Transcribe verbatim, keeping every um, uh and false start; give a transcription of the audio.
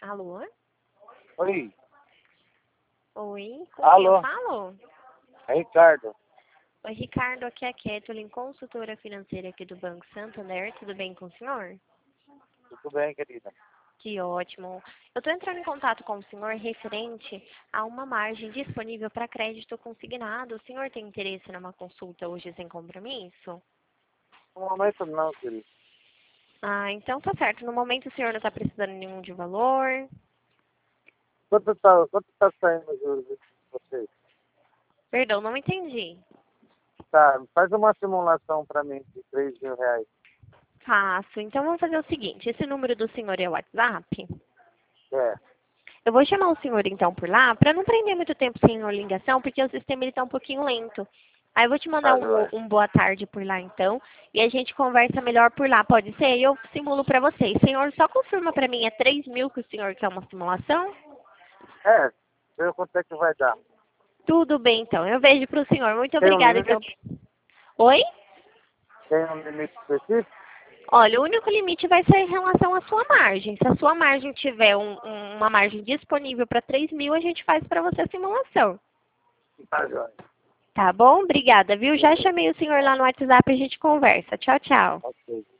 Alô? Oi, Oi, com quem alô, eu falo? é Ricardo. Oi, Ricardo, aqui é a Kathleen, consultora financeira aqui do Banco Santander. Tudo bem com o senhor? Tudo bem, querida? Que ótimo. Eu estou entrando em contato com o senhor referente a uma margem disponível para crédito consignado. O senhor tem interesse numa consulta hoje sem compromisso? No momento não, querido. Ah, então tá certo. No momento o senhor não está precisando nenhum de valor. Quanto tá, quanto tá saindo os juros de vocês? Perdão, não entendi. Tá, faz uma simulação pra mim de três mil reais. Faço. Então vamos fazer o seguinte. Esse número do senhor é o WhatsApp? É, Eu vou chamar o senhor então por lá, para não prender muito tempo sem uma ligação, porque o sistema está um pouquinho lento. Aí eu vou te mandar tá, um, joia. um boa tarde por lá então, e a gente conversa melhor por lá, pode ser? E eu simulo para vocês. Senhor, só confirma para mim, é três mil que o senhor quer uma simulação? É, ver quanto é que vai dar. Tudo bem então, eu vejo para o senhor. Muito Tem um obrigada. Então. limite? Oi? Tem um limite específico? Olha, o único limite vai ser em relação à sua margem. Se a sua margem tiver um- um- uma margem disponível para três mil, a gente faz para você a simulação. Tá, joia. Tá bom? Obrigada, viu? Já Beleza. chamei o senhor lá no WhatsApp e a gente conversa. Tchau, tchau. Ok.